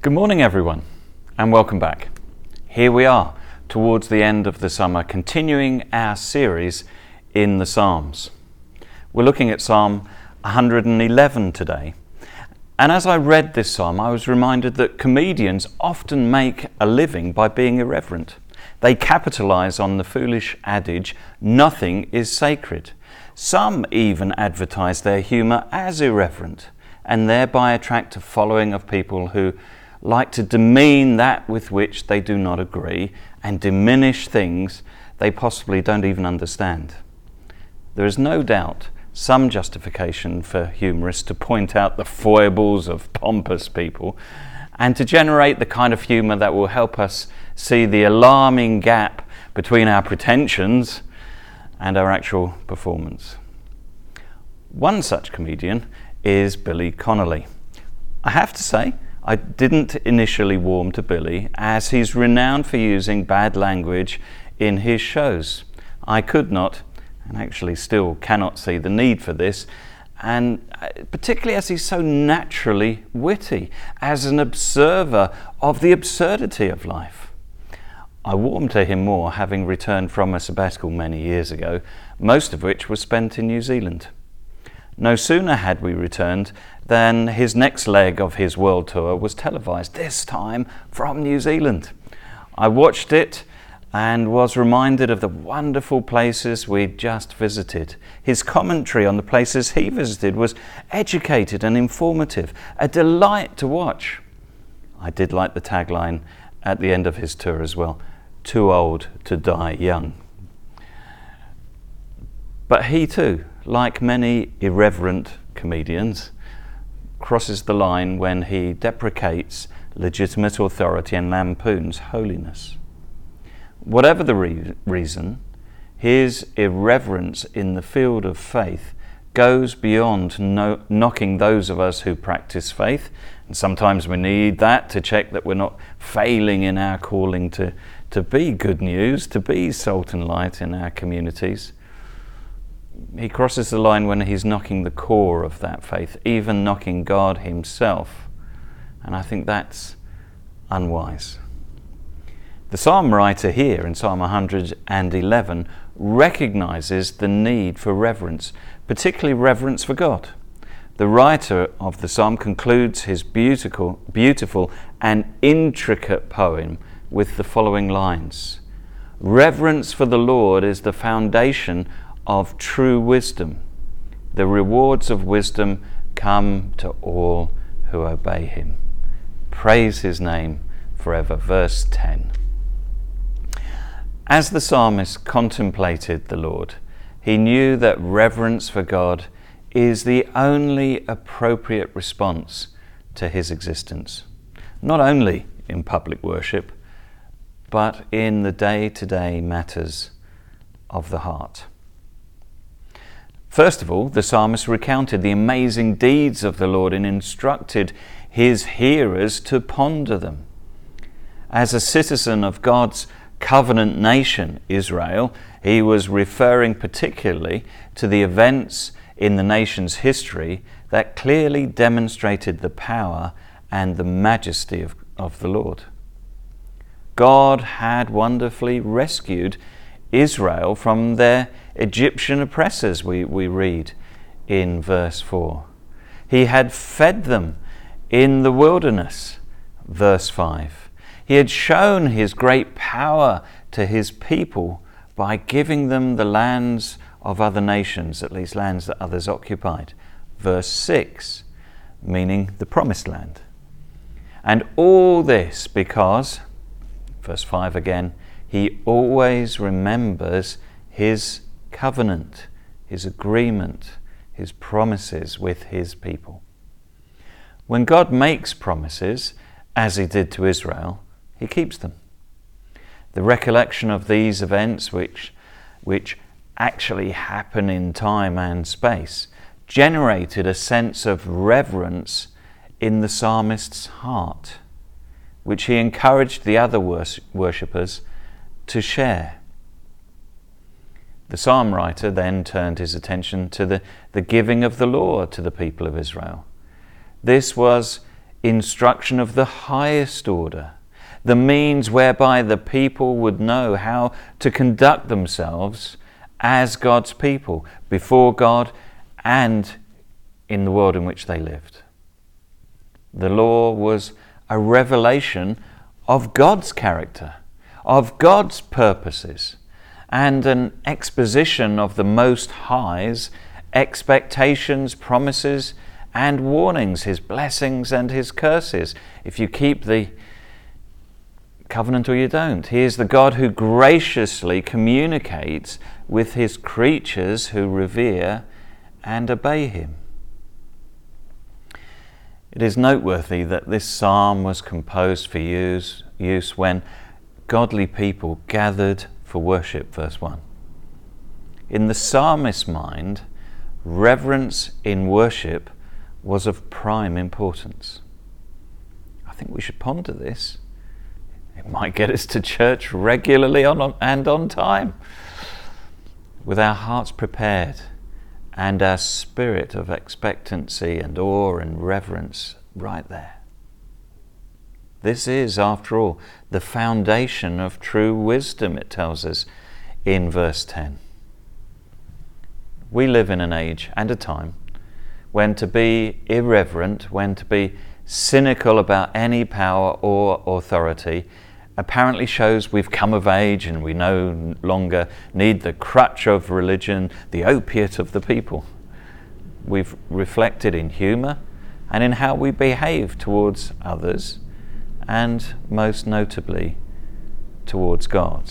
Good morning everyone and welcome back. Here we are towards the end of the summer, continuing our series in the Psalms. We're looking at Psalm 111 today, and as I read this psalm I was reminded that comedians often make a living by being irreverent. They capitalize on the foolish adage, nothing is sacred. Some even advertise their humour as irreverent and thereby attract a following of people who like to demean that with which they do not agree and diminish things they possibly don't even understand. There is no doubt some justification for humorists to point out the foibles of pompous people and to generate the kind of humour that will help us see the alarming gap between our pretensions and our actual performance. One such comedian is Billy Connolly. I have to say, I didn't initially warm to Billy, as he's renowned for using bad language in his shows. I could not, and actually still cannot see the need for this, and particularly as he's so naturally witty, as an observer of the absurdity of life. I warmed to him more having returned from a sabbatical many years ago, most of which was spent in New Zealand. No sooner had we returned than his next leg of his world tour was televised, this time from New Zealand. I watched it and was reminded of the wonderful places we'd just visited. His commentary on the places he visited was educated and informative, a delight to watch. I did like the tagline at the end of his tour as well, too old to die young. But he too, like many irreverent comedians, crosses the line when he deprecates legitimate authority and lampoons holiness. Whatever the reason, his irreverence in the field of faith goes beyond knocking those of us who practice faith, and sometimes we need that to check that we're not failing in our calling to be good news, to be salt and light in our communities. He crosses the line when he's knocking the core of that faith, even knocking God himself. And I think that's unwise. The psalm writer here in Psalm 111 recognizes the need for reverence, particularly reverence for God. The writer of the psalm concludes his beautiful and intricate poem with the following lines. Reverence for the Lord is the foundation of true wisdom. The rewards of wisdom come to all who obey him. Praise his name forever. Verse 10. As the psalmist contemplated the Lord, he knew that reverence for God is the only appropriate response to his existence, not only in public worship, but in the day-to-day matters of the heart. First of all, the psalmist recounted the amazing deeds of the Lord and instructed his hearers to ponder them. As a citizen of God's covenant nation, Israel, he was referring particularly to the events in the nation's history that clearly demonstrated the power and the majesty of the Lord. God had wonderfully rescued Israel from their Egyptian oppressors, we read in verse 4. He had fed them in the wilderness, verse 5. He had shown his great power to his people by giving them the lands of other nations, at least lands that others occupied, verse 6, meaning the promised land. And all this because, verse 5 again, he always remembers his covenant, his agreement, his promises with his people. When God makes promises, as he did to Israel, he keeps them. The recollection of these events, which actually happen in time and space, generated a sense of reverence in the psalmist's heart, which he encouraged the other worshippers to share. The psalm writer then turned his attention to the giving of the law to the people of Israel. This was instruction of the highest order, the means whereby the people would know how to conduct themselves as God's people before God and in the world in which they lived. The law was a revelation of God's character, of God's purposes, and an exposition of the Most High's expectations, promises, and warnings, his blessings and his curses. If you keep the covenant or you don't. He is the God who graciously communicates with his creatures who revere and obey him. It is noteworthy that this psalm was composed for use when godly people gathered for worship, verse 1. In the psalmist's mind, reverence in worship was of prime importance. I think we should ponder this. It might get us to church regularly and on time, with our hearts prepared and our spirit of expectancy and awe and reverence right there. This is, after all, the foundation of true wisdom, it tells us in verse 10. We live in an age and a time when to be irreverent, when to be cynical about any power or authority apparently shows we've come of age and we no longer need the crutch of religion, the opiate of the people. We've reflected in humour and in how we behave towards others, and most notably towards God.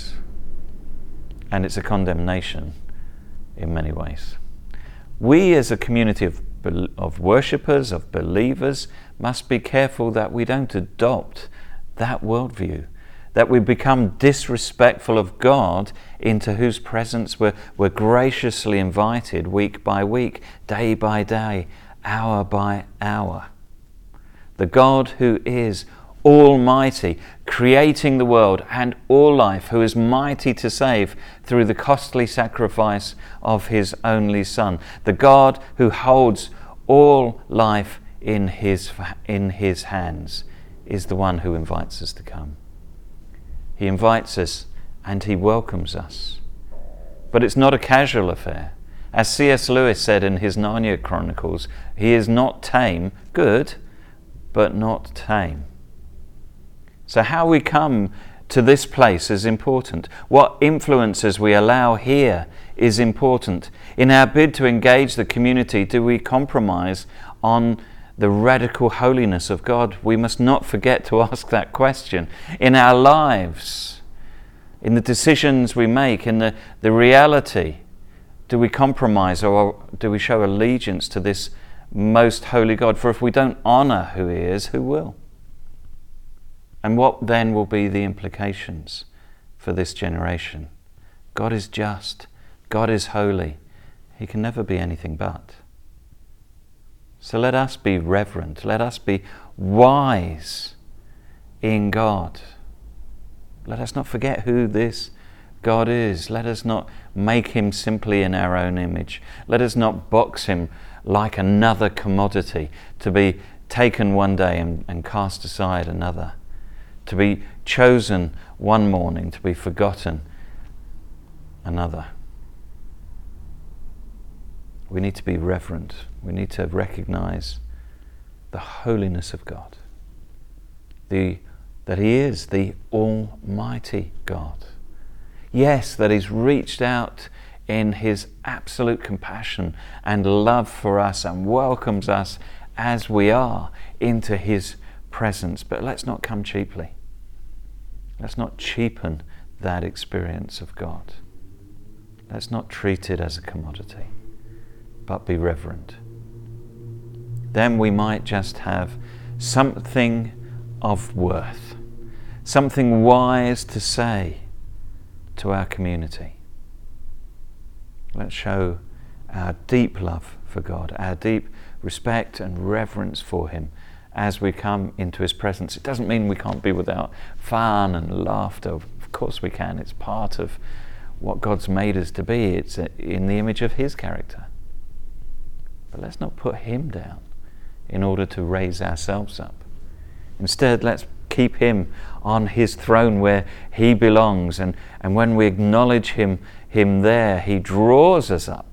And it's a condemnation in many ways. We as a community of worshippers, of believers, must be careful that we don't adopt that worldview, that we become disrespectful of God, into whose presence we're graciously invited week by week, day by day, hour by hour. The God who is almighty, creating the world and all life, who is mighty to save through the costly sacrifice of his only Son. The God who holds all life in his hands is the one who invites us to come. He invites us and he welcomes us. But it's not a casual affair. As C.S. Lewis said in his Narnia Chronicles, he is not tame, good, but not tame. So how we come to this place is important. What influences we allow here is important. In our bid to engage the community, do we compromise on the radical holiness of God? We must not forget to ask that question. In our lives, in the decisions we make, in the reality, do we compromise or do we show allegiance to this most holy God? For if we don't honour who he is, who will? And what then will be the implications for this generation? God is just. God is holy. He can never be anything but. So let us be reverent. Let us be wise in God. Let us not forget who this God is. Let us not make him simply in our own image. Let us not box him like another commodity to be taken one day and cast aside another. To be chosen one morning, to be forgotten another. We need to be reverent. We need to recognize the holiness of God. That he is the Almighty God. Yes, that he's reached out in his absolute compassion and love for us and welcomes us as we are into his presence. But let's not come cheaply. Let's not cheapen that experience of God. Let's not treat it as a commodity, but be reverent. Then we might just have something of worth, something wise to say to our community. Let's show our deep love for God, our deep respect and reverence for him as we come into his presence. It doesn't mean we can't be without fun and laughter. Of course we can. It's part of what God's made us to be. It's in the image of his character. But let's not put him down in order to raise ourselves up. Instead, let's keep him on his throne where he belongs, and when we acknowledge him there, he draws us up.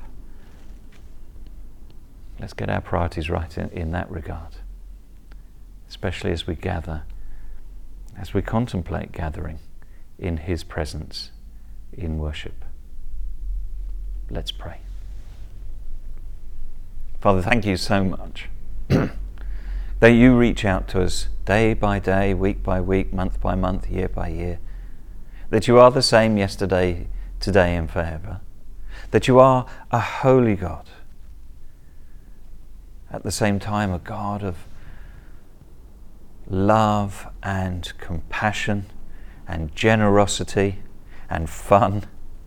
Let's get our priorities right in that regard, especially as we gather, as we contemplate gathering in his presence in worship. Let's pray. Father, thank you so much that you reach out to us day by day, week by week, month by month, year by year, that you are the same yesterday, today and forever, that you are a holy God, at the same time a God of love and compassion and generosity and fun.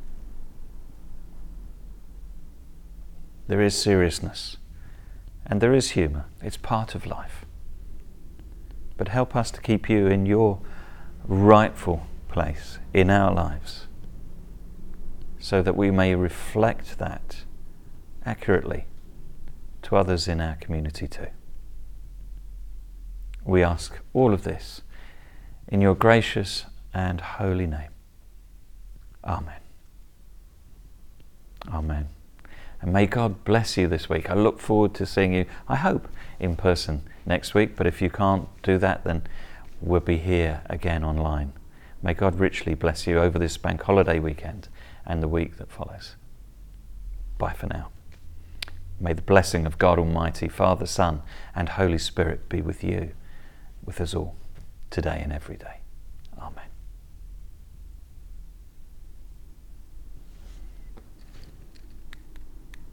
There is seriousness and there is humour. It's part of life. But help us to keep you in your rightful place in our lives, so that we may reflect that accurately to others in our community too. We ask all of this in your gracious and holy name. Amen. Amen. And may God bless you this week. I look forward to seeing you, I hope, in person next week. But if you can't do that, then we'll be here again online. May God richly bless you over this bank holiday weekend and the week that follows. Bye for now. May the blessing of God Almighty, Father, Son, and Holy Spirit be with you, with us all, today and every day.